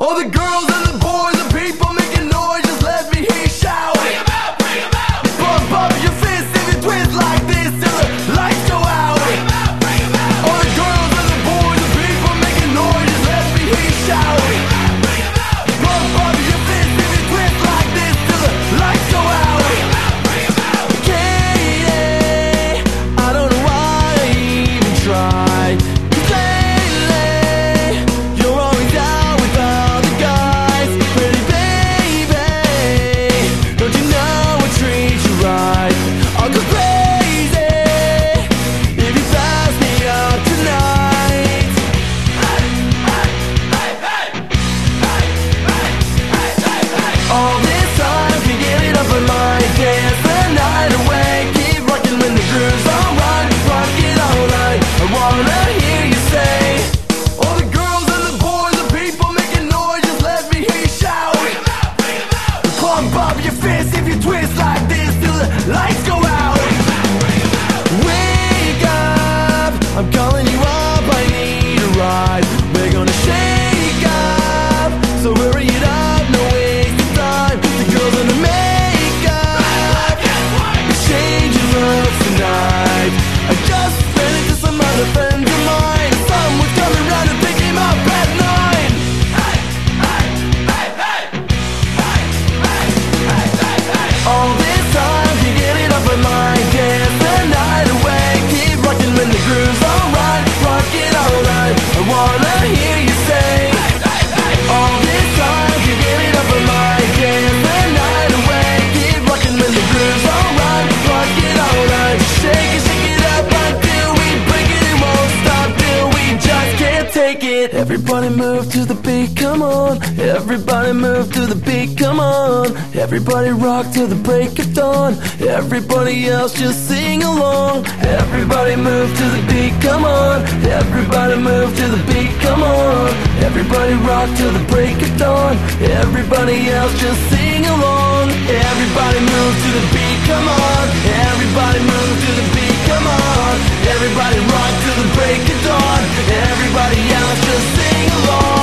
All the girls and the boys and people making noise, just let me hear you shout. Bring 'em out, bring 'em out. Pump up your fist if you twist like this till the lights go out. Bring 'em out, bring 'em out. All the girls and the boys and people making noise, just let me hear you shout. Bring 'em out, bring 'em out. Pump up your fist if you twist like this till the lights go out. Bring 'em out, bring 'em out. Katie, I don't know why I even tried. 'Cause lately, you're always out with all the guys. Pretty baby, don't you know I treat you right? I'll go crazy if you pass me up tonight. Hey, hey, hey, hey. Hey, hey, hey, hey, hey. All this time, can't get it up in my dance the night away. Keep rocking when the groove's alright. Rock it all night. I wanna hear you say, all the girls and the boys and people making noise, just let me hear you shout. Bring 'em out, bring 'em out. Pump up your fist if you twist like this till the lights go out. Bring 'em out, bring 'em out. Wake up, I'm calling you up, I need a ride. We're gonna shake up, so hurry it up, no wasting time. The girls in the makeup, Guess what? exchange your looks tonight. I just ran into some other friends of mine. Someone's coming round and pick him up at 9. Hey, hey, hey, hey. Hey, hey, hey, hey, hey. All this time, you get it up in my dance the night away. Keep rocking when the groove's alright. Rock it all night. I wanna hear you say, all this time, you get it up in my dance the night away. Keep rocking when the groove's alright. Rock it all night. Shake it up until we break it. It won't stop till we just can't take it. Everybody move to the beat, come on. Everybody move to the beat, come on. Everybody rock till the break of dawn. Everybody else just sing along. Everybody move to the beat, come on. Everybody move to the beat, come on. Everybody rock till the break of dawn. Everybody else just sing along. Everybody move to the beat, come on. Everybody move to the beat, come on. Everybody rock till the break of dawn. Everybody else just sing along.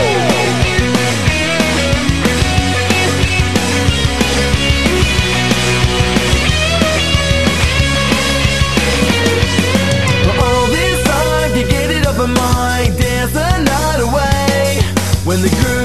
All this time, you get it up in my dance the night away. When the groove